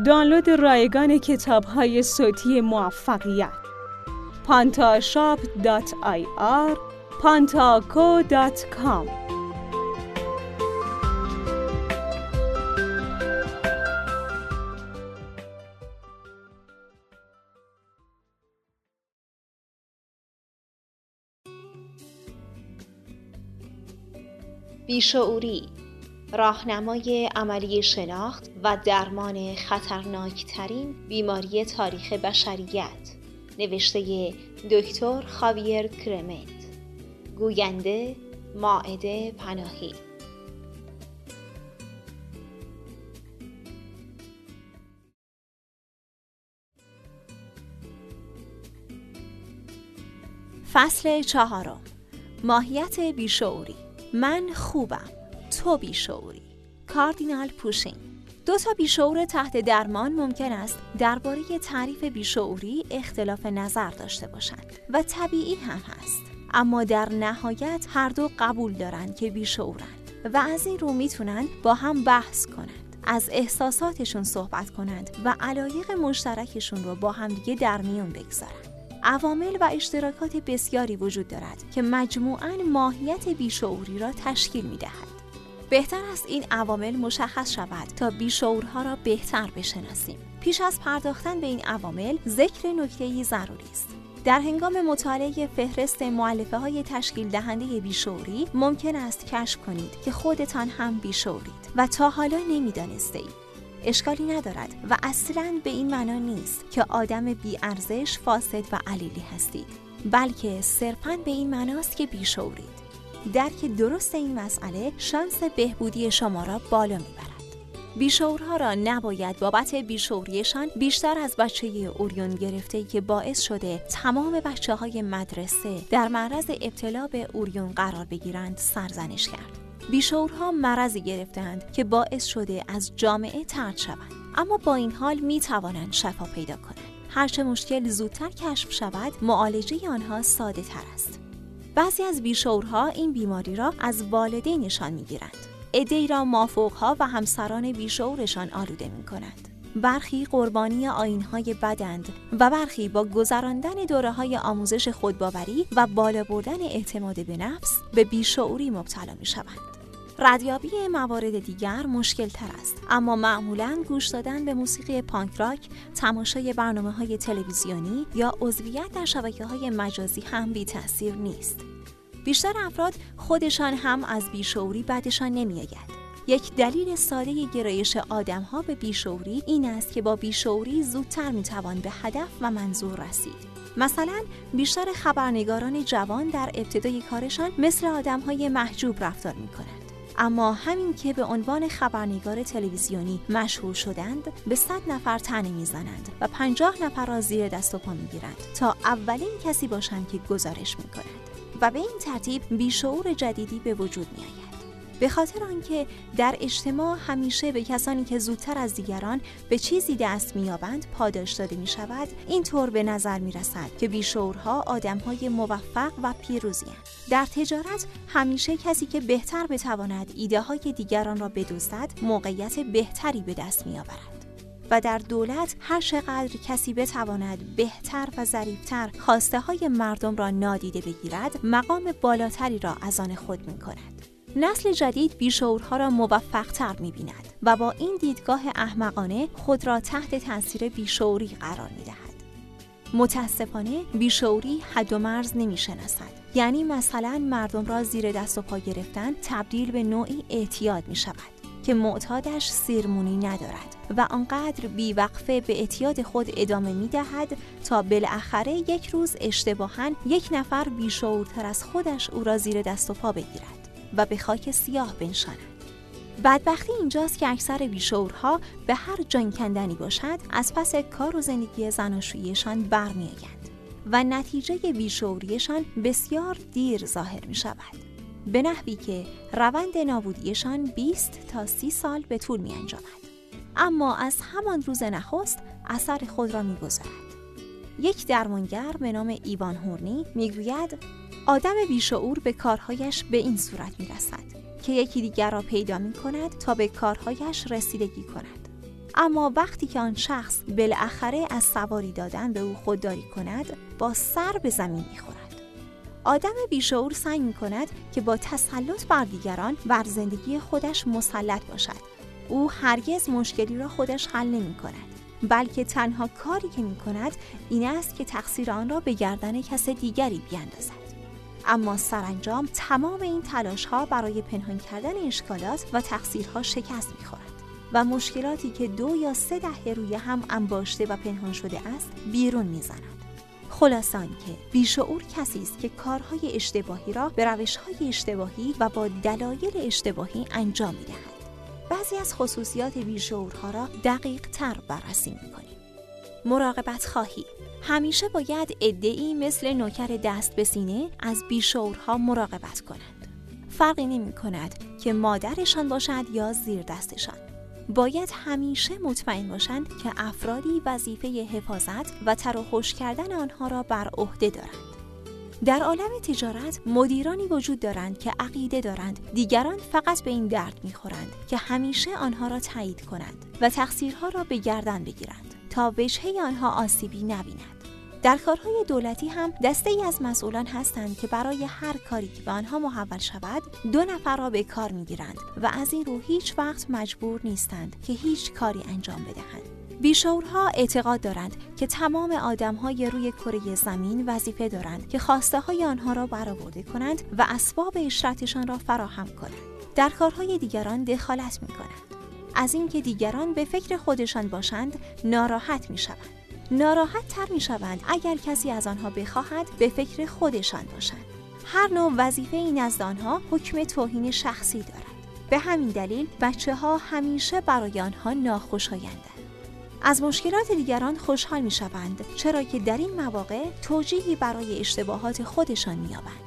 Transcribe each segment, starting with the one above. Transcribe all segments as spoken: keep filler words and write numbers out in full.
دانلود رایگان کتاب‌های صوتی موفقیت. پانتاشاپ دات آی آر پانتاکو دات کام. بیشعوری، راهنمای عملی شناخت و درمان خطرناکترین بیماری تاریخ بشریت. نوشته دکتر خاویر کرمنت. گوینده مائده پناهی. فصل چهارم. ماهیت بیشعوری. من خوبم، تو بیشعوری. کاردینال پوشین. دو تا بیشعور تحت درمان ممکن است درباره تعریف بیشعوری اختلاف نظر داشته باشند و طبیعی هم هست، اما در نهایت هر دو قبول دارند که بیشعورند و از این رو میتونند با هم بحث کنند، از احساساتشون صحبت کنند و علایق مشترکشون رو با هم دیگه در میون بگذارند. عوامل و اشتراکات بسیاری وجود دارد که مجموعاً ماهیت بیشعوری را تشکیل می‌دهد. بهتر است این عوامل مشخص شود تا بیشعورها را بهتر بشناسیم. پیش از پرداختن به این عوامل، ذکر نکته‌ای ضروری است. در هنگام مطالعه فهرست مؤلفه‌های تشکیل دهنده بیشعوری، ممکن است کشف کنید که خودتان هم بیشعورید و تا حالا نمی‌دانستید. اشکالی ندارد و اصلاً به این معنا نیست که آدم بی‌ارزش، فاسد و علیلی هستید، بلکه صرفاً به این معناست که بیشعورید. درک درست این مسئله شانس بهبودی شما را بالا میبرد. بیشعورها را نباید بابت بیشعوریشان بیشتر از بچه اوریون گرفته‌ای که باعث شده تمام بچه‌های مدرسه در معرض ابتلا به اوریون قرار بگیرند سرزنش کرد. بیشعورها مرضی گرفتند که باعث شده از جامعه طرد شوند، اما با این حال می توانند شفا پیدا کنند. هرچه مشکل زودتر کشف شود، معالجه آنها ساده تر است. بعضی از بیشعورها این بیماری را از والدینشان می گیرند. عده‌ای را مافوقها و همسران بیشعورشان آلوده می کنند. برخی قربانی آیین‌های بدند و برخی با گذراندن دوره‌های آموزش خودباوری و بالا بردن اعتماد به نفس به بیشعوری مبتلا می‌شوند. ردیابی موارد دیگر مشکل تر است، اما معمولاً گوش دادن به موسیقی پانک راک، تماشای برنامه‌های تلویزیونی یا عضویت در شبکه‌های مجازی هم بی تأثیر نیست. بیشتر افراد خودشان هم از بیشعوری بدشان نمی‌آید. یک دلیل ساده گرایش آدم‌ها به بیشعوری این است که با بیشعوری زودتر می‌توان به هدف و منظور رسید. مثلا بیشتر خبرنگاران جوان در ابتدای کارشان مثل آدم‌های محجوب رفتار می‌کنند، اما همین که به عنوان خبرنگار تلویزیونی مشهور شدند، به صد نفر طعنه می‌زنند و پنجاه نفر را زیر دست و پا می‌گیرند تا اولین کسی باشند که گزارش می‌کنند و به این ترتیب بیشعور جدیدی به وجود می‌آید. به خاطر آنکه در اجتماع همیشه به کسانی که زودتر از دیگران به چیزی دست می‌یابند پاداش داده می‌شود، اینطور به نظر می‌رسد که بیشعورها آدم‌های موفق و پیروزی‌اند. در تجارت همیشه کسی که بهتر بتواند ایده‌های دیگران را بدزدد، موقعیت بهتری به دست می‌آورد. و در دولت هر چقدر کسی بتواند بهتر و ظریف‌تر خواسته‌های مردم را نادیده بگیرد، مقام بالاتری را از آن خود می‌کند. نسل جدید بیشعورها را موفق‌تر می‌بیند و با این دیدگاه احمقانه خود را تحت تاثیر بیشعوری قرار می‌دهد. متاسفانه بیشعوری حد و مرز نمی‌شناسد. یعنی مثلا مردم را زیر دست و پا گرفتن تبدیل به نوعی اعتیاد می‌شود که معتادش سیرمونی ندارد و آنقدر بی‌وقفه به اعتیاد خود ادامه می‌دهد تا بالاخره یک روز اشتباهاً یک نفر بیشعورتر از خودش او را زیر دست و پا بگیرد و به خاک سیاه بنشاند. بدبختی اینجاست که اکثر بیشعورها به هر جان کندنی باشد از پس کار و زندگی زناشوییشان برمی‌آیند و نتیجه بیشعوریشان بسیار دیر ظاهر می شود، به نحوی که روند نابودیشان بیست تا سی سال به طول می انجامد، اما از همان روز نخست اثر خود را می گذارد. یک درمانگر به نام ایوان هورنی می گوید آدم بیشعور به کارهایش به این صورت می رسد که یکی دیگر را پیدا می کند تا به کارهایش رسیدگی کند. اما وقتی که آن شخص بالاخره از سواری دادن به او خودداری کند، با سر به زمین می‌خورد. آدم بیشعور سعی می‌کند که با تسلط بر دیگران بر زندگی خودش مسلط باشد. او هرگز مشکلی را خودش حل نمی‌کند، بلکه تنها کاری که می‌کند این است که تقصیر آن را به گردن کس دیگری بیاندازد. اما سرانجام تمام این تلاش‌ها برای پنهان کردن اشکالات و تقصیرها شکست می‌خورد و مشکلاتی که دو یا سه دهه روی هم انباشته و پنهان شده است بیرون می‌زند. خلاصه آنکه بیشعور کسی است که کارهای اشتباهی را به روش‌های اشتباهی و با دلایل اشتباهی انجام می‌دهد. بعضی از خصوصیات بیشعورها را دقیق‌تر بررسی می‌کنیم. مراقبت خواهی. همیشه باید عده‌ای مثل نوکر دست به سینه از بیشعورها مراقبت کنند. فرقی نمی‌کند که مادرشان باشد یا زیر دستشان. باید همیشه مطمئن باشند که افرادی وظیفه حفاظت و تر و خوش کردن آنها را بر عهده دارند. در عالم تجارت مدیرانی وجود دارند که عقیده دارند دیگران فقط به این درد می‌خورند که همیشه آنها را تایید کنند و تقصیرها را به گردن بگیرند تا وجهه آنها آسیبی نبیند. در کارهای دولتی هم دسته‌ای از مسئولان هستند که برای هر کاری که به آنها محول شود دو نفر را به کار می‌گیرند و از این رو هیچ وقت مجبور نیستند که هیچ کاری انجام بدهند. بیشعورها اعتقاد دارند که تمام آدم‌های روی کره زمین وظیفه دارند که خواسته‌های آنها را برآورده کنند و اسباب عشرتشان را فراهم کنند. در کارهای دیگران دخالت می‌کنند. از اینکه دیگران به فکر خودشان باشند ناراحت می‌شوند. ناراحت تر می شوند اگر کسی از آنها بخواهد به فکر خودشان باشند. هر نوع وظیفه این نزد آنها حکم توهین شخصی دارد. به همین دلیل بچه ها همیشه برای آنها ناخوشایندند. از مشکلات دیگران خوشحال می شوند، چرا که در این مواقع توجیهی برای اشتباهات خودشان می یابند.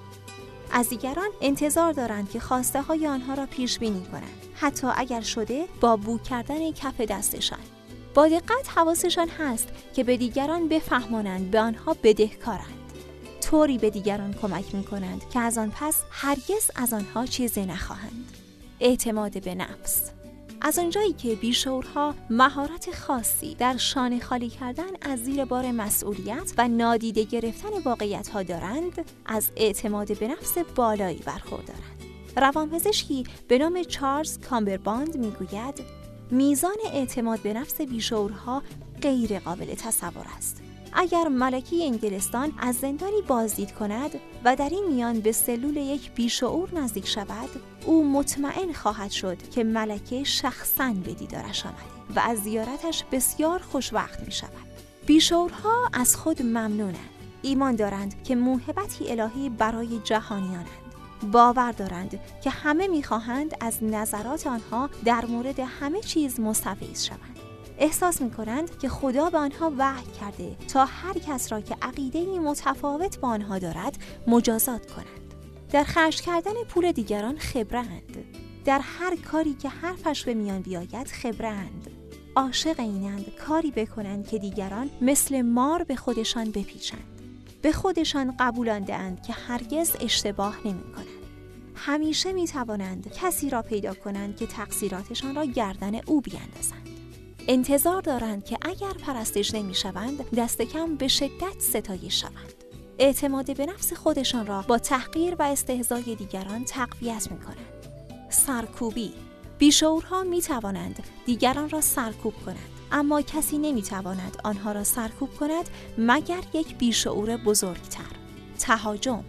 از دیگران انتظار دارند که خواسته های آنها را پیش بینی کنند، حتی اگر شده با بو کردن کف دستشان. با دقت حواسشان هست که به دیگران بفهمانند به آنها بدهکارند. طوری به دیگران کمک می کنند که از آن پس هرگز از آنها چیزی نخواهند. اعتماد به نفس. از آنجایی که بیشعورها مهارت خاصی در شانه خالی کردن از زیر بار مسئولیت و نادیده گرفتن واقعیت‌ها دارند، از اعتماد به نفس بالایی برخوردارند. روانپزشکی به نام چارلز کامبرباند میگوید میزان اعتماد به نفس بیشعورها غیر قابل تصور است. اگر ملکه انگلستان از زندانی بازدید کند و در این میان به سلول یک بیشعور نزدیک شود، او مطمئن خواهد شد که ملکه شخصاً به دیدارش آمده و از زیارتش بسیار خوشوقت می شود. بیشعورها از خود ممنونند. ایمان دارند که موهبتی الهی برای جهانیانند. باور دارند که همه می‌خواهند از نظرات آنها در مورد همه چیز مستفیض شوند. احساس می‌کنند که خدا به آنها وحی کرده تا هر کس را که عقیده‌ای متفاوت با آنها دارد مجازات کنند. در خرج کردن پول دیگران خبره‌اند. در هر کاری که حرفش به میان بیاید خبره‌اند. عاشق اینند کاری بکنند که دیگران مثل مار به خودشان بپیچند. به خودشان قبولانده که هرگز اشتباه نمی کنند. همیشه می توانند کسی را پیدا کنند که تقصیراتشان را گردن او بیاندازند. انتظار دارند که اگر پرستش نمی شوند دست کم به شدت ستایش شوند. اعتماد به نفس خودشان را با تحقیر و استهزای دیگران تقویت می کنند. سرکوبی. بیشعورها می توانند دیگران را سرکوب کنند، اما کسی نمی تواند آنها را سرکوب کند مگر یک بیشعور بزرگتر. تهاجم.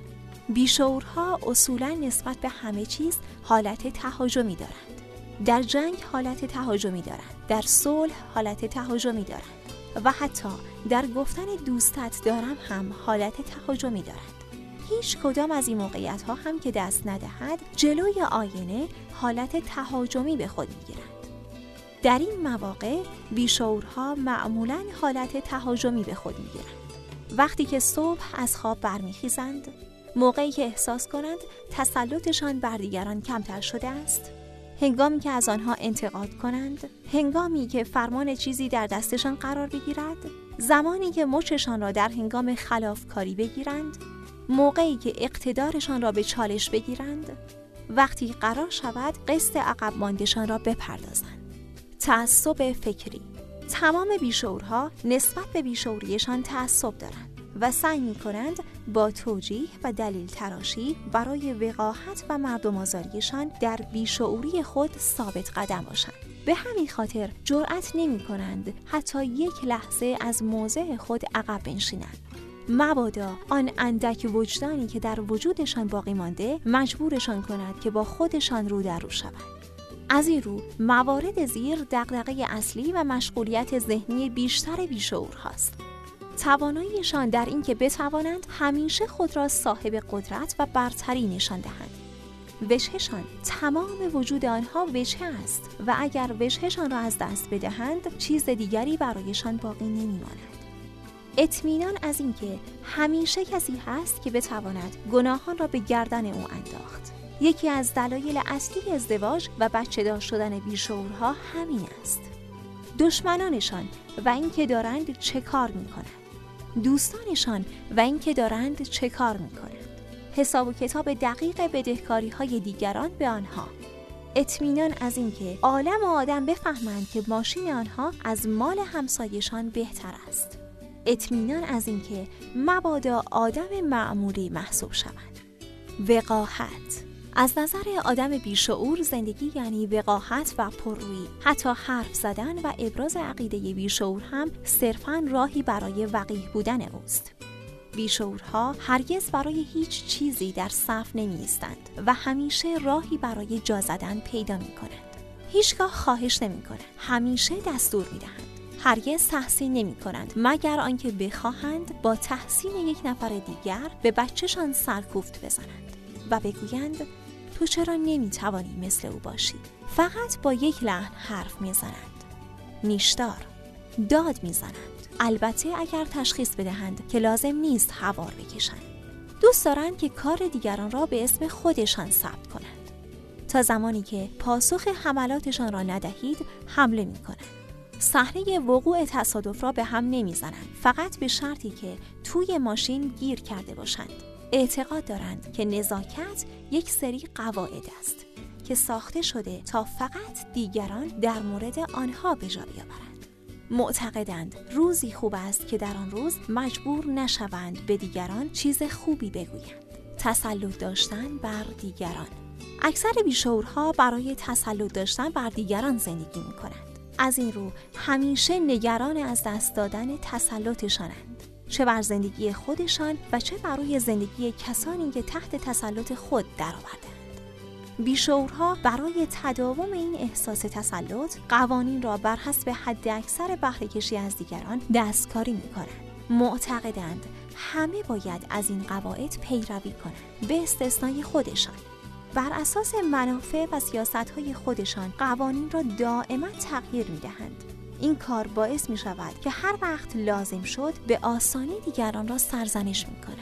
بیشعورها اصولاً نسبت به همه چیز حالت تهاجمی دارند. در جنگ حالت تهاجمی دارند، در صلح حالت تهاجمی دارند و حتی در گفتن دوستت دارم هم حالت تهاجمی دارند. هیچ کدام از این موقعیت ها هم که دست ندهد جلوی آینه حالت تهاجمی به خود میگیرند. در این مواقع بیشعورها معمولاً حالت تهاجمی به خود میگیرند. وقتی که صبح از خواب برمیخیزند، موقعی که احساس کنند تسلطشان بر دیگران کمتر شده است، هنگامی که از آنها انتقاد کنند، هنگامی که فرمان چیزی در دستشان قرار بگیرد، زمانی که مچشان را در هنگام خلافکاری بگیرند، موقعی که اقتدارشان را به چالش بگیرند، وقتی قرار شود قسط عقب ماندشان را بپردازند. تعصب فکری. تمام بیشعورها نسبت به بیشعوریشان تعصب دارند و سعی می‌کنند با توجیه و دلیل تراشی برای وقاحت و مردم آزاریشان در بیشعوری خود ثابت قدم باشند. به همین خاطر جرأت نمی‌کنند حتی یک لحظه از موضع خود عقب بنشینند. مبادا آن اندک وجدانی که در وجودشان باقی مانده مجبورشان کند که با خودشان رو در رو شوند. از این رو موارد زیر دغدغه اصلی و مشغولیت ذهنی بیشتر بیشعور هاست. تواناییشان در این که بتوانند همیشه خود را صاحب قدرت و برتری نشان دهند. وجهشان تمام وجود آنها وجه است و اگر وجهشان را از دست بدهند چیز دیگری برایشان باقی نمیماند. اطمینان از اینکه همیشه کسی هست که بتواند گناهان را به گردن او انداخت. یکی از دلایل اصلی ازدواج و بچه دار شدن بیشعورها همین است. دشمنانشان و اینکه دارند چه کار میکنند. دوستانشان و اینکه دارند چه کار میکنند. حساب و کتاب دقیق بدهکاری های دیگران به آنها. اطمینان از اینکه عالم و آدم بفهمند که ماشین آنها از مال همسایشان بهتر است. اطمینان از اینکه مبادا آدم معمولی محسوب شوند. وقاحت. از نظر آدم بیشعور زندگی یعنی وقاحت و پررویی. حتی حرف زدن و ابراز عقیده بیشعور هم صرفاً راهی برای وقیح بودن اوست. بیشعورها هرگز برای هیچ چیزی در صف نمی ایستند و همیشه راهی برای جا زدن پیدا می کنند. هیچگاه خواهش نمی کنند. همیشه دستور می دهند. هرگز تحسین نمی کنند مگر آنکه بخواهند با تحسین یک نفر دیگر به بچه‌شان سرکوفت بزنند و بگویند تو چرا نمی توانی مثل او باشی؟ فقط با یک لحن حرف می زنند. نیشدار. داد می زنند. البته اگر تشخیص بدهند که لازم نیست هوار بکشند. دوست دارند که کار دیگران را به اسم خودشان ثبت کنند. تا زمانی که پاسخ حملاتشان را ندهید حمله می کنند. صحنه وقوع تصادف را به هم نمی زنند. فقط به شرطی که توی ماشین گیر کرده باشند. اعتقاد دارند که نزاکت یک سری قواعد است که ساخته شده تا فقط دیگران در مورد آنها به جا بیاورند. معتقدند روزی خوب است که در آن روز مجبور نشوند به دیگران چیز خوبی بگویند. تسلط داشتن بر دیگران. اکثر بیشعورها برای تسلط داشتن بر دیگران زندگی می کنند. از این رو همیشه نگران از دست دادن تسلطشانند. چه بر زندگی خودشان و چه بر روی زندگی کسانی که تحت تسلط خود درآورده‌اند. بیشعورها برای تداوم این احساس تسلط قوانین را بر حسب حد اکثر بهره کشی از دیگران دستکاری می‌کنند. معتقدند همه باید از این قواعد پیروی کنند به استثنای خودشان. بر اساس منافع و سیاست‌های خودشان قوانین را دائما تغییر می‌دهند. این کار باعث می‌شود که هر وقت لازم شد به آسانی دیگران را سرزنش می‌کنند.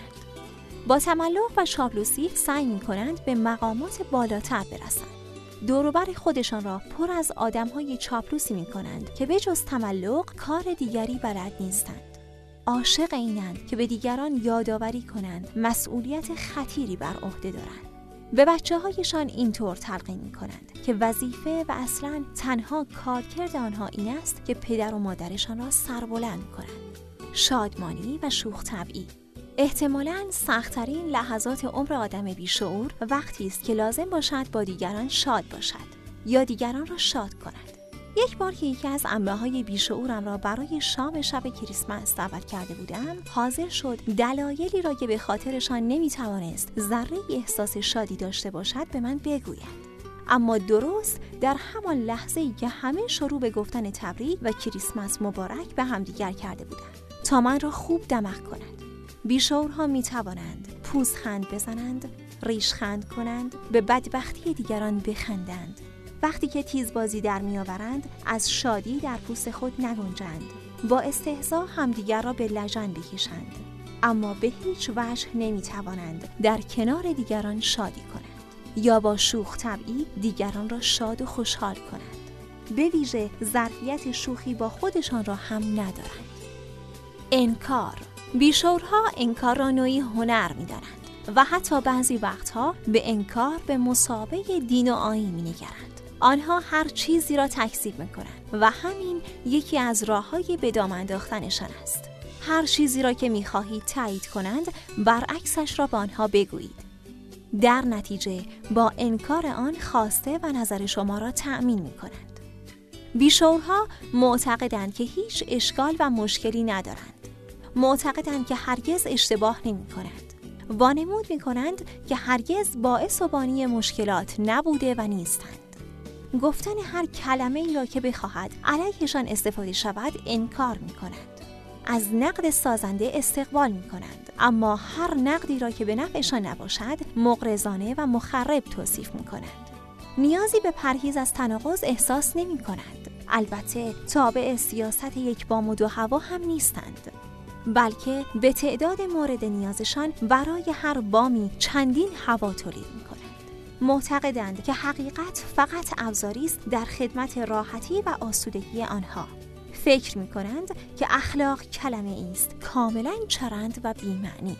با تملق و چاپلوسی سعی می‌کنند به مقامات بالاتر برسند. دور و بر خودشان را پر از آدم‌های چاپلوسی می‌کنند که به جز تملق کار دیگری بلد نیستند. عاشق اینند که به دیگران یادآوری کنند مسئولیت خطیری بر عهده دارند. به بچه‌هایشان اینطور تلقین می‌کنند که وظیفه و اصلاً تنها کارکرد آنها این است که پدر و مادرشان را سربلند کنند. شادمانی و شوخ طبعی. احتمالاً سخت‌ترین لحظات عمر آدم بیشعور وقتی است که لازم باشد با دیگران شاد باشد یا دیگران را شاد کند. یک بار که یکی از عمه‌های بیشعورم را برای شام شب کریسمس دعوت کرده بودم، حاضر شد دلایلی را که به خاطرشان نمی‌توانست ذره احساس شادی داشته باشد به من بگوید. اما درست در همان لحظه‌ای که همه شروع به گفتن تبریک و کریسمس مبارک به همدیگر کرده بودند تا من را خوب دمق کند. بیشعورها می‌توانند پوزخند بزنند، ریشخند کنند، به بدبختی دیگران بخندند. وقتی که تیزبازی در میآورند از شادی در پوست خود نگنجند. با استهزا همدیگر را به لجن بکشند. اما به هیچ وجه نمیتوانند در کنار دیگران شادی کنند یا با شوخ طبعی دیگران را شاد و خوشحال کنند. به ویژه ظرفیت شوخی با خودشان را هم ندارند. انکار. بیشعورها انکار را نوعی هنر می‌دانند و حتی بعضی وقتها به انکار به مثابه دین و آیین می‌نگرند. آنها هر چیزی را تکذیب میکنند و همین یکی از راه‌های به دام انداختنشان است. هر چیزی را که میخواهید تایید کنند برعکسش را به آنها بگویید. در نتیجه با انکار آن خواسته و نظر شما را تأمین میکنند. بیشعورها معتقدند که هیچ اشکال و مشکلی ندارند. معتقدند که هرگز اشتباه نمی کنند. وانمود می کنند که هرگز باعث و بانی مشکلات نبوده و نیستند. گفتن هر کلمه ای را که بخواهد علیهشان استفاده شود انکار می کنند. از نقد سازنده استقبال می کنند، اما هر نقدی را که به نفعشان نباشد مغرضانه و مخرب توصیف می کنند. نیازی به پرهیز از تناقض احساس نمی کنند. البته تابع سیاست یک بام و دو هوا هم نیستند، بلکه به تعداد مورد نیازشان برای هر بامی چندین هوا تولید می کنند. معتقدند که حقیقت فقط ابزاری است در خدمت راحتی و آسودگی آنها. فکر می کنند که اخلاق کلمه است کاملا چرند و بی‌معنی.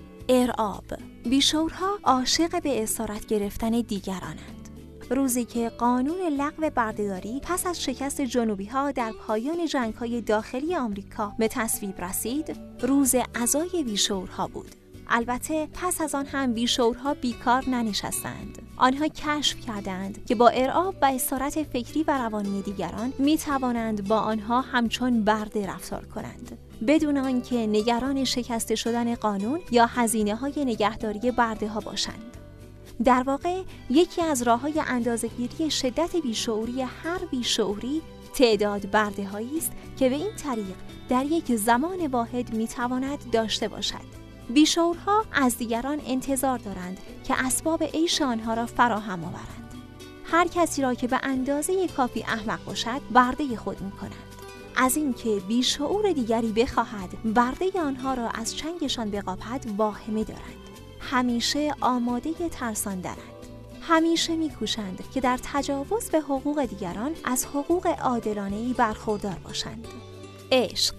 ارعاب. بیشعورها عاشق به اسارت گرفتن دیگرانند. روزی که قانون لغو بردهداری پس از شکست جنوبی‌ها در پایان جنگ‌های داخلی آمریکا به تصویب رسید، روز عزای بیشعورها بود. البته پس از آن هم بیشعورها بیکار ننشستند. آنها کشف کردند که با ارعاب و اسارت فکری و روانی دیگران می توانند با آنها همچون برده رفتار کنند، بدون آنکه نگران شکسته شدن قانون یا هزینه‌های نگهداری برده ها باشند. در واقع یکی از راه‌های اندازه‌گیری شدت بیشعوری هر بیشعوری تعداد برده هایی است که به این طریق در یک زمان واحد می تواند داشته باشد. بیشعورها از دیگران انتظار دارند که اسباب عیش آنها را فراهم آورند. هر کسی را که به اندازه کافی احمق باشد برده خود می کنند. از اینکه بیشعور دیگری بخواهد برده آنها را از چنگشان بقاپد واهمه دارند. همیشه آماده ترساندنند. همیشه می‌کوشند که در تجاوز به حقوق دیگران از حقوق عادلانه‌ای برخوردار باشند. عشق.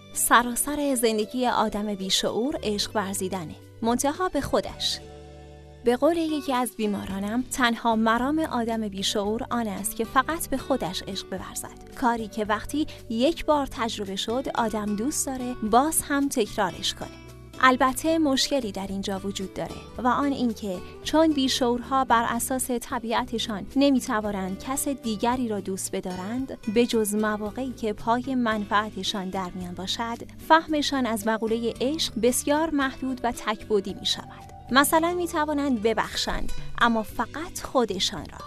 سراسر زندگی آدم بیشعور عشق ورزیدنه، منتها به خودش. به قول یکی از بیمارانم، تنها مرام آدم بیشعور آن است که فقط به خودش عشق بورزد، کاری که وقتی یک بار تجربه شد آدم دوست داره باز هم تکرارش کنه. البته مشکلی در اینجا وجود داره و آن اینکه چون بیشعورها بر اساس طبیعتشان نمیتوانند کس دیگری را دوست بدارند، به جز مواقعی که پای منفعتشان در میان باشد، فهمشان از مقوله عشق بسیار محدود و تک‌بعدی می شود. مثلا می توانند ببخشند اما فقط خودشان را.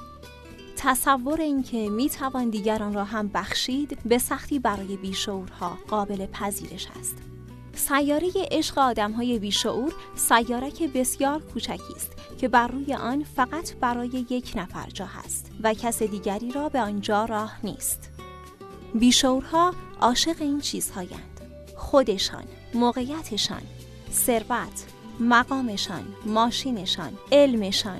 تصور اینکه می توان دیگران را هم بخشید به سختی برای بیشعورها قابل پذیرش است. سیاره عشق آدم‌های بیشعور سیارک بسیار کوچکی است که بر روی آن فقط برای یک نفر جا هست و کس دیگری را به آنجا راه نیست. بیشعورها عاشق این چیزهایند: خودشان، موقعیتشان، ثروت، مقامشان، ماشینشان، علمشان،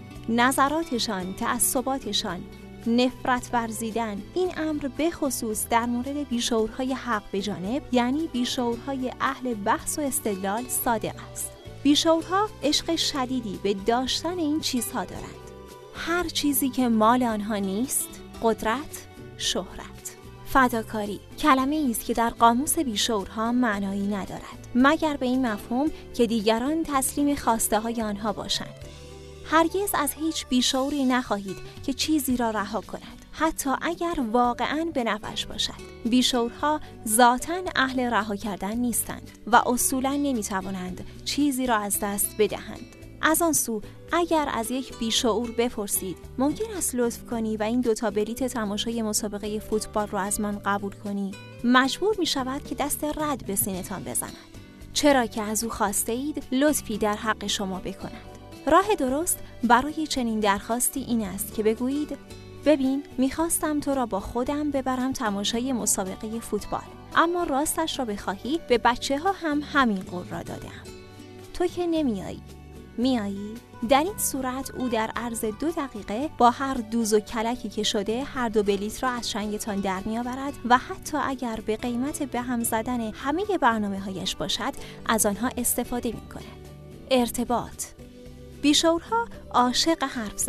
نظراتشان، تعصباتشان، نفرت ورزیدن. این امر به خصوص در مورد بیشعورهای حق به جانب، یعنی بیشعورهای اهل بحث و استدلال، صادق است. بیشعورها عشق شدیدی به داشتن این چیزها دارند. هر چیزی که مال آنها نیست، قدرت، شهرت، فداکاری، کلمه است که در قاموس بیشعورها معنایی ندارد مگر به این مفهوم که دیگران تسلیم خواسته های آنها باشند. هرگز از هیچ بیشعوری نخواهید که چیزی را رها کند، حتی اگر واقعاً به نفعش باشد. بیشعورها ذاتاً اهل رها کردن نیستند و اصولاً نمیتوانند چیزی را از دست بدهند. از آن سو اگر از یک بیشعور بپرسید ممکن است لطف کنی و این دوتا بلیت تماشای مسابقه فوتبال را از من قبول کنی، مجبور می شود که دست رد به سینه‌تان بزند، چرا که از او خواسته اید لطفی در حق شما بکند. راه درست برای چنین درخواستی این است که بگویید: ببین، میخواستم تو را با خودم ببرم تماشای مسابقه فوتبال، اما راستش را بخواهی به بچه ها هم همین قول را دادم. تو که نمیایی، میایی؟ در این صورت او در عرض دو دقیقه با هر دوز و کلکی که شده هر دو بلیت را از چنگتان در میآورد و حتی اگر به قیمت به هم زدن همه برنامه هایش باشد از آنها استفاده می کند. ارتباط. بیشعورها عاشق حرف زدنند.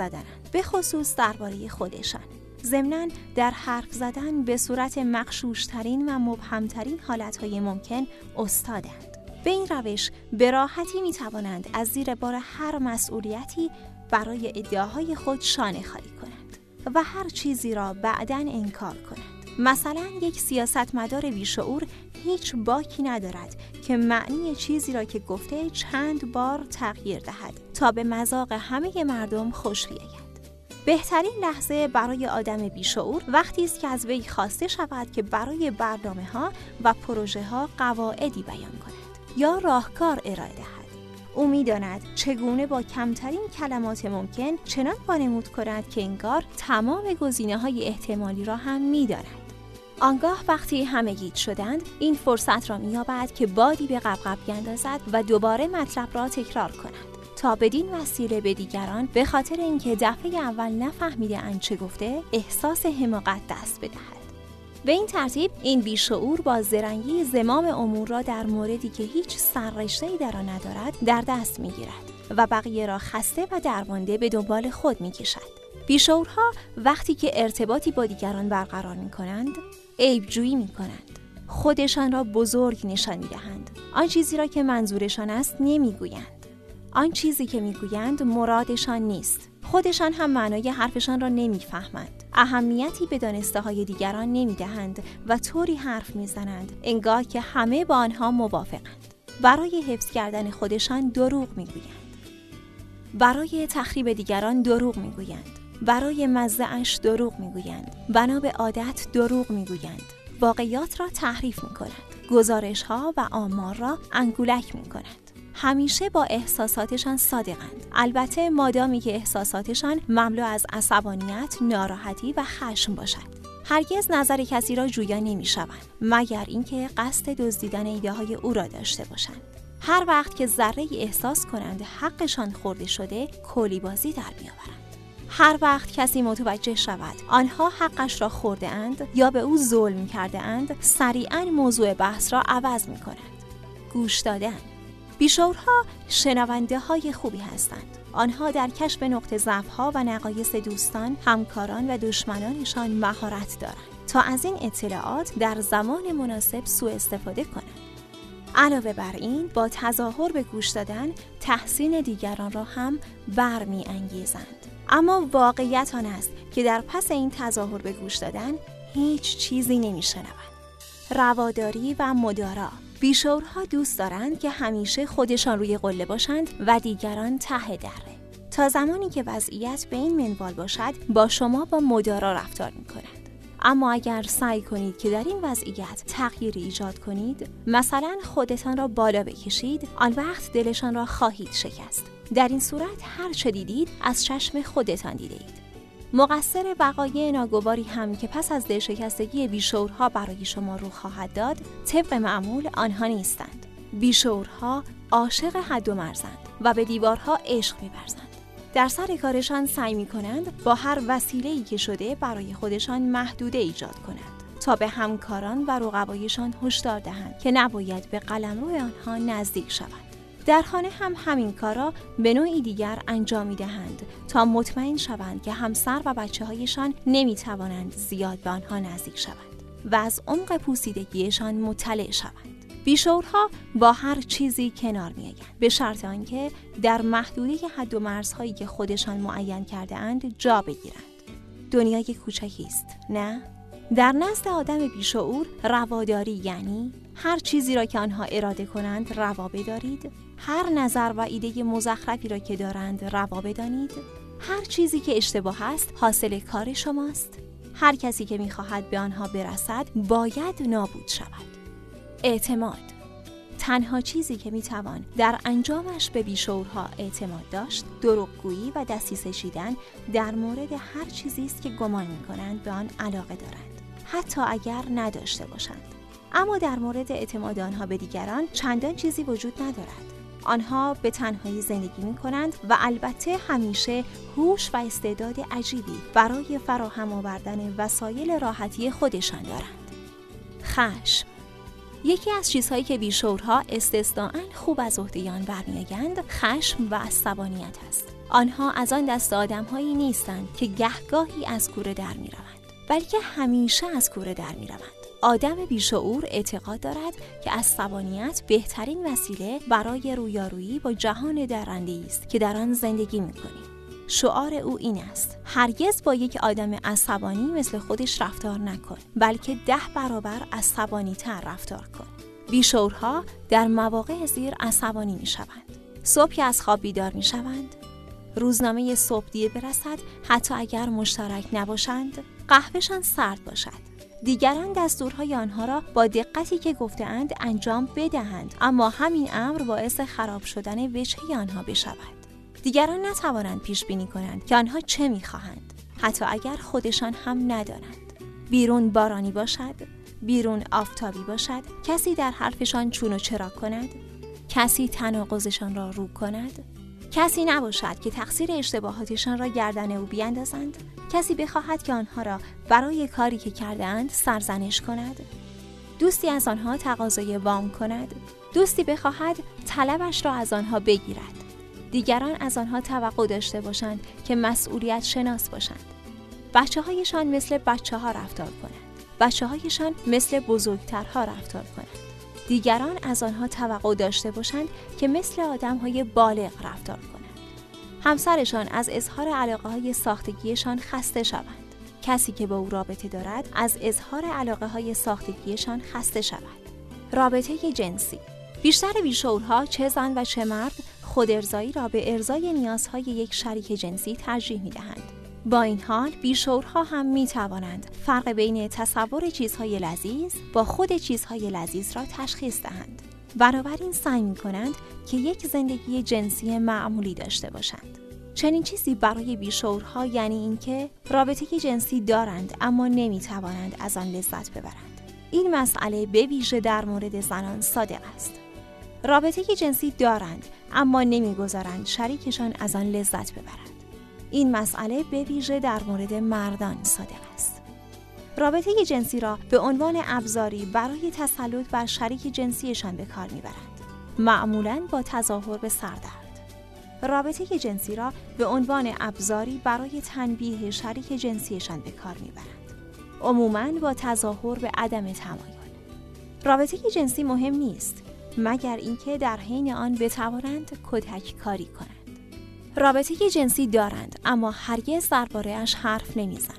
به خصوص درباره خودشان. ضمناً در حرف زدن به صورت مغشوش‌ترین و مبهم‌ترین حالت‌های ممکن استادند. به این روش به راحتی می‌توانند از زیر بار هر مسئولیتی برای ادعاهای خود شانه خالی کنند و هر چیزی را بعداً انکار کنند. مثلا یک سیاستمدار بیشعور هیچ باکی ندارد که معنی چیزی را که گفته چند بار تغییر دهد تا به مذاق همه مردم خوش بیاید. بهترین لحظه برای آدم بیشعور وقتی است که از وی خواسته شود که برای برنامه‌ها و پروژه‌ها قواعدی بیان کند یا راهکار ارائه دهد. او می‌داند چگونه با کمترین کلمات ممکن چنان وانمود کند که انگار تمام گزینه‌های احتمالی را هم می‌داند. آنگاه وقتی همه گیج شدند این فرصت را می‌یابد که بادی به قبقب بیندازد و دوباره مطلب را تکرار کند تا بدین وسیله به دیگران به خاطر اینکه دفعه اول نفهمیده اند چه گفته احساس حماقت دست بدهد. به این ترتیب این بیشعور با زرنگی زمام امور را در موردی که هیچ سررشته‌ای در آن ندارد در دست می‌گیرد و بقیه را خسته و درمانده به دنبال خود می‌کشد. بیشعورها وقتی که ارتباطی با دیگران برقرار می‌کنند عیب‌جویی می‌کنند. خودشان را بزرگ نشان می‌دهند. آن چیزی را که منظورشان است نمی‌گویند. آن چیزی که میگویند مرادشان نیست. خودشان هم معنای حرفشان را نمیفهمند. اهمیتی به دانسته های دیگران نمیدهند و طوری حرف میزنند انگار که همه با آنها موافقند. برای حفظ کردن خودشان دروغ میگویند. برای تخریب دیگران دروغ میگویند. برای مزه‌اش دروغ میگویند. بنا به عادت دروغ میگویند. واقعیات را تحریف میکنند. گزارش ها و آمار را انگولک میکنند. همیشه با احساساتشان صادقند. البته مادامی که احساساتشان مملو از عصبانیت، ناراحتی و خشم باشد. هرگز نظر کسی را جویا نمی‌شوند مگر اینکه قصد دزدیدن ایده‌های او را داشته باشند. هر وقت که ذره احساس کنند حقشان خورده شده، کولی بازی در می‌آورند. هر وقت کسی متوجه شود آنها حقش را خورده اند یا به او ظلم کرده اند، سریعاً موضوع بحث را عوض می‌کنند. گوش دادن. بیشعورها شنونده های خوبی هستند. آنها در کشف نقطه ضعف‌ها و نقایص دوستان، همکاران و دشمنانشان مهارت دارند تا از این اطلاعات در زمان مناسب سوء استفاده کنند. علاوه بر این با تظاهر به گوش دادن تحسین دیگران را هم برمی انگیزند. اما واقعیت آن است که در پس این تظاهر به گوش دادن هیچ چیزی نمی‌شنوند. رواداری و مدارا. بیشعورها دوست دارند که همیشه خودشان روی قله باشند و دیگران ته دره. تا زمانی که وضعیت به این منوال باشد با شما با مدارا رفتار می‌کنند. اما اگر سعی کنید که در این وضعیت تغییری ایجاد کنید، مثلا خودتان را بالا بکشید، آن وقت دلشان را خواهید شکست. در این صورت هر چه دیدید از چشم خودتان دیدید. مقصر وقایع ناگواری هم که پس از دلشکستگی بیشعورها برای شما رو خواهد داد، طبق معمول آنها نیستند. بیشعورها عاشق حد و مرزند و به دیوارها عشق می‌ورزند. در سر کارشان سعی می‌کنند با هر وسیله‌ای که شده برای خودشان محدوده ایجاد کنند تا به همکاران و رقبایشان هشدار دهند که نباید به قلمرو آنها نزدیک شوند. در خانه هم همین کارا به نوعی دیگر انجام می‌دهند تا مطمئن شوند که همسر و بچه‌هایشان نمی‌توانند زیاد به آنها نزدیک شوند و از عمق پوسیدگیشان مطلع شوند. بیشعورها با هر چیزی کنار می‌آیند به شرط آنکه در محدوده حد و مرزهایی که خودشان معین کرده اند جا بگیرند. دنیای کوچکی است، نه؟ در نزد آدم بیشعور رواداری یعنی هر چیزی را که آنها اراده کنند روا بدارید، هر نظر و ایده مزخرفی را که دارند روا بدانید، هر چیزی که اشتباه است حاصل کار شماست، هر کسی که می‌خواهد به آنها برسد باید نابود شود. اعتماد. تنها چیزی که میتوان در انجامش به بیشعورها اعتماد داشت، دروغگویی و دسیسه چیدن در مورد هر چیزی است که گمان میکنند به آن علاقه دارند، حتی اگر نداشته باشند. اما در مورد اعتماد آنها به دیگران چندان چیزی وجود ندارد. آنها به تنهایی زندگی میکنند و البته همیشه هوش و استعداد عجیبی برای فراهم آوردن وسایل راحتی خودشان دارند. خشم. یکی از چیزهایی که بیشعورها استثناءً خوب از عهده آن برمی‌آیند خشم و عصبانیت است. آنها از آن دست آدم‌هایی نیستند که گهگاهی از کوره در می‌روند، بلکه همیشه از کوره در می‌روند. آدم بیشعور اعتقاد دارد که عصبانیت بهترین وسیله برای رویارویی با جهان درنده‌ای است که در آن زندگی می‌کنیم. شعار او این است: هرگز با یک آدم عصبانی مثل خودش رفتار نکن، بلکه ده برابر عصبانی‌تر رفتار کن. بیشعورها در مواقع زیر عصبانی می‌شوند. صبح که از خواب بیدار می‌شوند، روزنامه صبح دیر برسد، حتی اگر مشترک نباشند، قهوه‌شان سرد باشد. دیگران دستورهای آنها را با دقتی که گفته‌اند انجام بدهند، اما همین امر باعث خراب شدن وجهه آنها بشود. دیگران نتوانند پیش بینی کنند که آنها چه می‌خواهند، حتی اگر خودشان هم ندانند. بیرون بارانی باشد، بیرون آفتابی باشد، کسی در حرفشان چون و چرا کند، کسی تناقضشان را رو کند، کسی نباشد که تقصیر اشتباهاتشان را گردن او بیاندازند، کسی بخواهد که آنها را برای کاری که کرده‌اند سرزنش کند، دوستی از آنها تقاضای وام کند، دوستی بخواهد طلبش را از آنها بگیرد. دیگران از آنها توقع داشته باشند که مسئولیت شناس باشند. بچه هایشان مثل بچه ها رفتار کنند. بچه هایشان مثل بزرگترها رفتار کنند. دیگران از آنها توقع داشته باشند که مثل آدم های بالغ رفتار کنند. همسرشان از اظهار علاقه های ساختگیشان خسته شوند. کسی که با او رابطه دارد از اظهار علاقه های ساختگیشان خسته شود. رابطه جنسی. بیشتر بیشعورها چه زن و چه مرد خودارضایی را به ارضای نیازهای یک شریک جنسی ترجیح می‌دهند. با این حال بیشعورها هم می‌توانند فرق بین تصور چیزهای لذیذ با خود چیزهای لذیذ را تشخیص دهند. بنابراین سعی می‌کنند که یک زندگی جنسی معمولی داشته باشند. چنین چیزی برای بیشعورها یعنی اینکه رابطه جنسی دارند اما نمی‌توانند از آن لذت ببرند. این مسئله به ویژه در مورد زنان صادق است. رابطه جنسی دارند اما نمیگذارند شریکشان از آن لذت ببرند. این مسئله به ویژه در مورد مردان صادق است. رابطه جنسی را به عنوان ابزاری برای تسلط بر شریک جنسیشان به کار میبرند، معمولاً با تظاهر به سردرد. رابطه جنسی را به عنوان ابزاری برای تنبیه شریک جنسیشان به کار میبرند، عموماً با تظاهر به عدم تمایل. رابطه جنسی مهم نیست مگر اینکه در حین آن بتوانند کتک کاری کنند. رابطه جنسی دارند اما هرگز درباره اش حرف نمیزنند.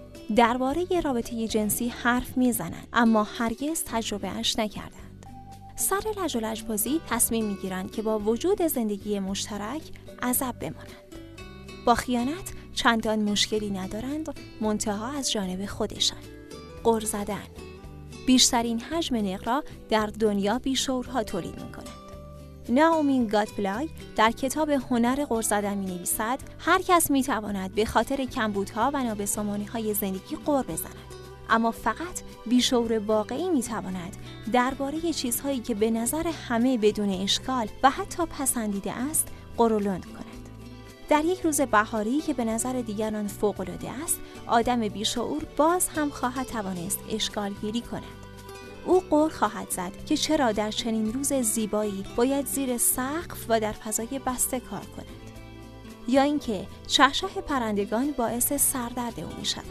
درباره رابطه جنسی حرف میزنند اما هرگز تجربه اش نکردند. سر لج و لجبازی تصمیم میگیرند که با وجود زندگی مشترک عزب بمانند. با خیانت چندان مشکلی ندارند، منتها از جانب خودشان. غر زدن. بیشترین حجم نق را در دنیا بیشعورها تولید می‌کنند. نائومی گادفلای در کتاب هنر غر زدن می‌نویسد: هر کس می‌تواند به خاطر کمبودها و نابسامانی‌های زندگی غر بزند، اما فقط بیشعور واقعی می‌تواند درباره چیزهایی که به نظر همه بدون اشکال و حتی پسندیده است غر و لند کند. در یک روز بهاری که به نظر دیگران فوق‌العاده است، آدم بیشعور باز هم خواهد توانست اشکال گیری کند. او غر خواهد زد که چرا در چنین روز زیبایی باید زیر سقف و در فضای بسته کار کند، یا اینکه چهچه پرندگان باعث سردرد او می شود.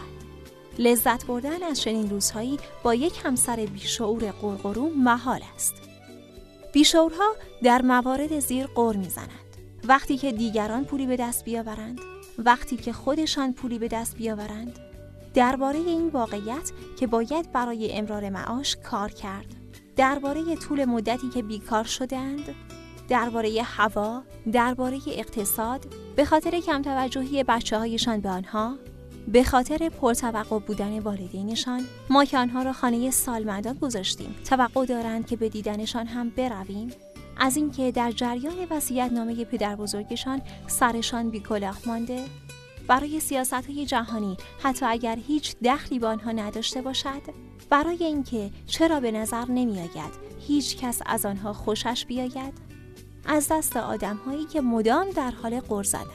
لذت بردن از چنین روزهایی با یک همسر بیشعور غرغرو محال است. بیشعورها در موارد زیر غر می زنند: وقتی که دیگران پولی به دست بیاورند، وقتی که خودشان پولی به دست بیاورند، درباره این واقعیت که باید برای امرار معاش کار کرد، درباره طول مدتی که بیکار شده‌اند، درباره هوا، درباره اقتصاد، به خاطر کم توجهی بچه‌هایشان به آنها، به خاطر پرتوقع بودن والدینشان. ما که آنها را خانه سالمندان گذاشتیم، توقع دارند که به دیدنشان هم برویم. از اینکه در جریان وصیت‌نامه پدر بزرگشان سرشان بی‌کلاه مانده. برای سیاست‌های جهانی حتی اگر هیچ دخلی به آنها نداشته باشد، برای اینکه چرا به نظر نمی‌آید هیچ کس از آنها خوشش بیاید، از دست آدم‌هایی که مدام در حال غر زدن‌اند.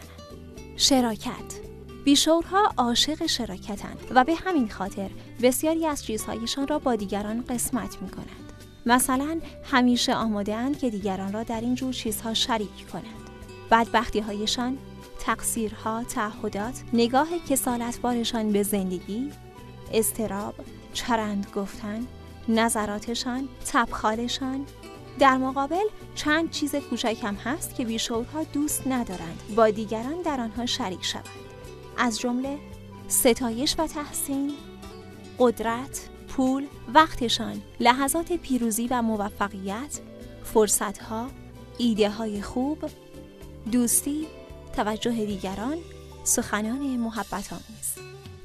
شراکت. بیشعورها عاشق شراکتند و به همین خاطر بسیاری از چیزهایشان را با دیگران قسمت می‌کنند. مثلا همیشه آماده‌اند که دیگران را در این جور چیزها شریک کنند. بدبختی‌هایشان، تقصیرها، تعهدات، نگاه کسالتبارشان به زندگی، اضطراب، چرند گفتن، نظراتشان، تبخالشان. در مقابل چند چیز کوچک هم هست که بیشعورها دوست ندارند با دیگران در آنها شریک شوند. از جمله ستایش و تحسین، قدرت، پول، وقتشان، لحظات پیروزی و موفقیت، فرصتها، ایده های خوب، دوستی، توجه دیگران، سخنان محبت آمیز.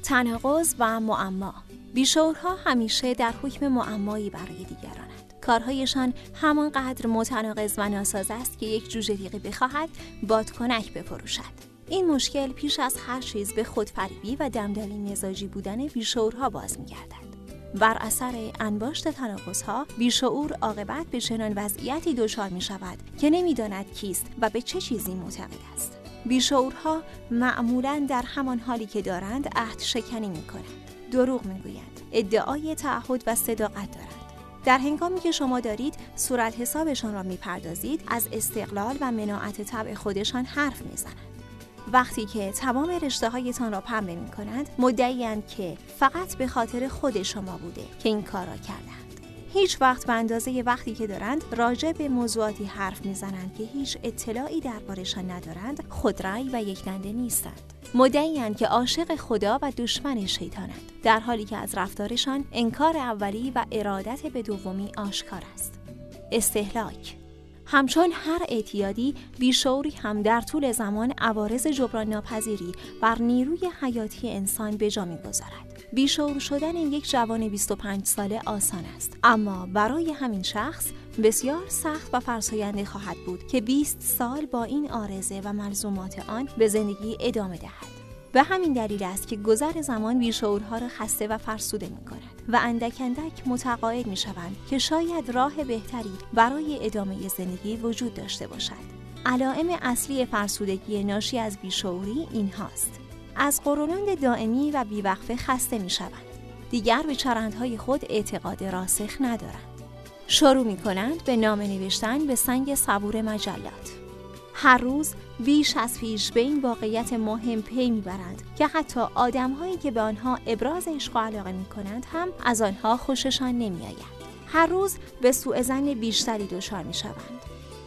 تناقض و معما. بیشعورها همیشه در حکم معمایی برای دیگرانند. کارهایشان همانقدر متناقض و ناساز است که یک جوجه تیغی بخواهد بادکنک بفروشد. این مشکل پیش از هر چیز به خودفریبی و دمدمی مزاجی بودن بیشعورها باز می‌گردد. بر اثر انباشت تناقض‌ها، بیشعور عاقبت به چنان وضعیتی دچار می‌شود که نمی‌داند کیست و به چه چیزی معتقد است. بیشعورها معمولاً در همان حالی که دارند عهد شکنی می‌کنند، دروغ می‌گویند، ادعای تعهد و صداقت دارند. در هنگامی که شما دارید صورت حسابشان را می‌پردازید، از استقلال و مناعت طبع خودشان حرف می‌زنند. وقتی که تمام رشته‌هایتان را پنبه می‌کنند، مدعی‌اند که فقط به خاطر خود شما بوده که این کار را کردند. هیچ وقت به اندازه وقتی که دارند راجع به موضوعاتی حرف می‌زنند که هیچ اطلاعی درباره‌شان ندارند، خودرأی و یکدنده نیستند. مدعی‌اند که عاشق خدا و دشمن شیطانند، در حالی که از رفتارشان انکار اولی و ارادت به دومی آشکار است. استهلاک. همچون هر اعتیادی، بیشعوری هم در طول زمان عوارض جبران ناپذیری بر نیروی حیاتی انسان به جا می‌گذارد. بیشعور شدن یک جوان بیست و پنج ساله آسان است، اما برای همین شخص بسیار سخت و فرساینده خواهد بود که بیست سال با این عارضه و ملزومات آن به زندگی ادامه دهد. به همین دلیل است که گذر زمان بیشعورها را خسته و فرسوده می‌کند و اندک اندک متقاعد می‌شوند که شاید راه بهتری برای ادامه زندگی وجود داشته باشد. علائم اصلی فرسودگی ناشی از بیشعوری این هاست: از قرولند دائمی و بیوقفه خسته می‌شوند. دیگر به چرندهای خود اعتقاد راسخ ندارند. شروع می‌کنند به نامه نوشتن به سنگ صبور مجلات. هر روز بیش از پیش به این واقعیت مهم پی میبرند که حتی آدم‌هایی که به آنها ابراز عشق و علاقه می‌کنند هم از آنها خوششان نمی‌آید. هر روز به سوء ظن بیشتری دچار می‌شوند.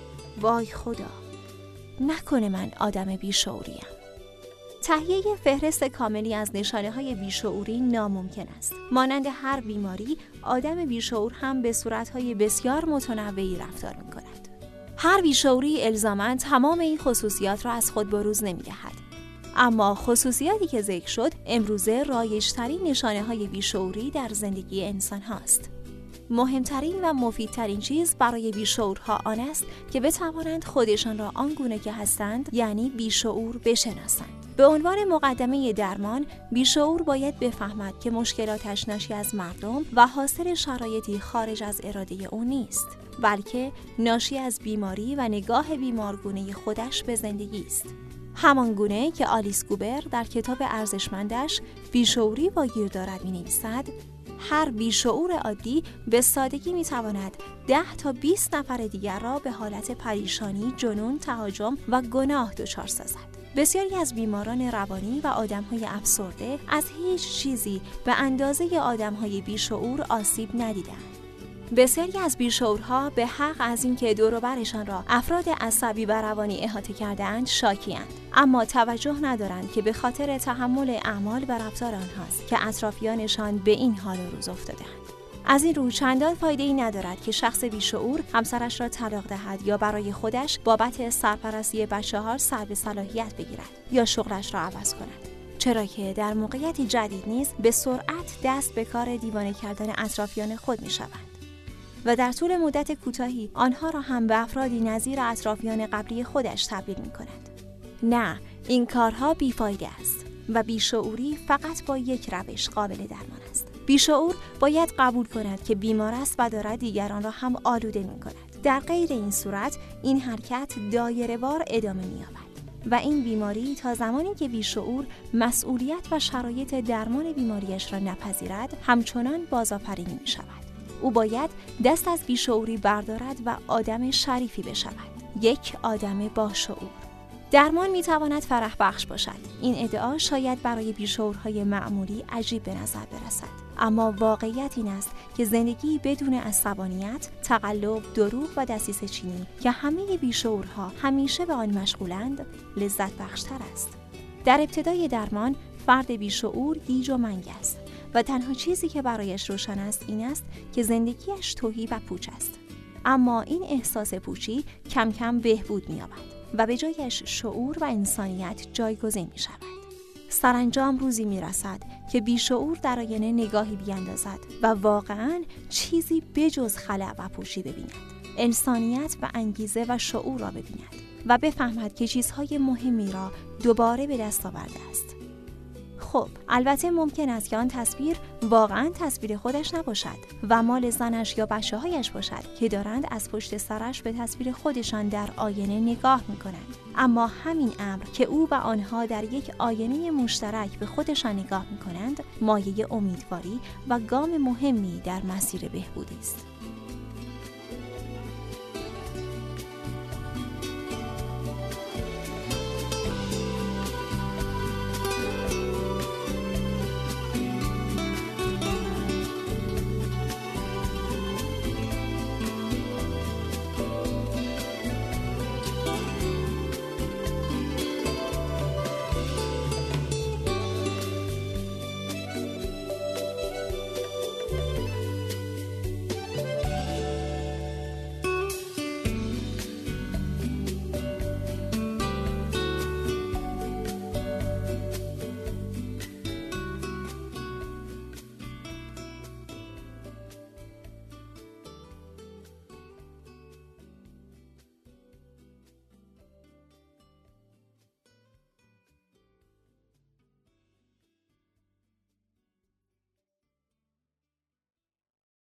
وای خدا، نکنه من آدم بیشعوریم. تهیه فهرست کاملی از نشانه‌های بیشعوری ناممکن است. مانند هر بیماری، آدم بیشعور هم به صورت‌های بسیار متنوعی رفتار می‌کند. هر بیشعوری الزاماً تمام این خصوصیات را از خود بروز نمی‌دهد. اما خصوصیاتی که ذکر شد امروزه رایج‌ترین نشانه‌های بیشعوری در زندگی انسان هاست. مهمترین و مفیدترین چیز برای بیشعورها آن است که بتوانند خودشان را آنگونه که هستند، یعنی بیشعور، بشناسند. به عنوان مقدمه درمان، بیشعور باید بفهمد که مشکلاتش ناشی از مردم و حاصل شرایطی خارج از اراده او نیست، بلکه ناشی از بیماری و نگاه بیمارگونه خودش به زندگی است. همان گونه که آلیس گوبر در کتاب ارزشمندش بیشعوری با گیر دارد می‌نویسد: هر بیشعور عادی به سادگی می‌تواند ده تا بیست نفر دیگر را به حالت پریشانی، جنون، تهاجم و گناه دچار سازد. بسیاری از بیماران روانی و آدم‌های افسرده از هیچ چیزی به اندازه آدم‌های بیشعور آسیب ندیدند. بسیاری از بیشعورها به حق از اینکه دور و برشان را افراد عصبی و روانی احاطه کرده‌اند شاکی‌اند، اما توجه ندارند که به خاطر تحمل اعمال و رفتار آنهاست که اطرافیانشان به این حال و روز افتاده‌اند. از این رو چندان فایده‌ای ندارد که شخص بیشعور همسرش را طلاق دهد یا برای خودش بابت سرپرستی بچه‌ها سلب صلاحیت بگیرد یا شغلش را عوض کند، چرا که در موقعیتی جدید نیز به سرعت دست به کار دیوانه کردن اطرافیان خود می‌شوند و در طول مدت کوتاهی آنها را هم به افرادی نظیر اطرافیان قبلی خودش تبدیل می‌کند. نه، این کارها بیفایده است و بیشعوری فقط با یک روش قابل درمان است. بیشعور باید قبول کند که بیمار است و دارد دیگران را هم آلوده می‌کند. در غیر این صورت این حرکت دایره‌وار ادامه می‌یابد و این بیماری تا زمانی که بیشعور مسئولیت و شرایط درمان بیماریش را نپذیرد همچنان بازآفرینی می‌شود. او باید دست از بیشعوری بردارد و آدم شریفی بشود، یک آدم باشعور. درمان میتواند فرح بخش باشد. این ادعا شاید برای بیشعورهای معمولی عجیب به نظر برسد، اما واقعیت این است که زندگی بدون عصبانیت، تقلب، دروغ و دسیسه چینی که همه بیشعورها همیشه به آن مشغولند، لذت بخشتر است. در ابتدای درمان، فرد بیشعور گیج و منگ است و تنها چیزی که برایش روشن است این است که زندگیش تهی و پوچ است. اما این احساس پوچی کم کم بهبود می‌یابد و به جایش شعور و انسانیت جایگزین می شود. سرانجام روزی می رسد که بیشعور در آینه نگاهی بیاندازد و واقعاً چیزی بجز خلأ و پوچی ببیند. انسانیت و انگیزه و شعور را ببیند و بفهمد که چیزهای مهمی را دوباره به دست آورده است. خب، البته ممکن است که آن تصویر واقعاً تصویر خودش نباشد و مال زنش یا بچه هایش باشد که دارند از پشت سرش به تصویر خودشان در آینه نگاه می کنند. اما همین امر که او و آنها در یک آینه مشترک به خودشان نگاه می کنند، مایه امیدواری و گام مهمی در مسیر بهبودی است.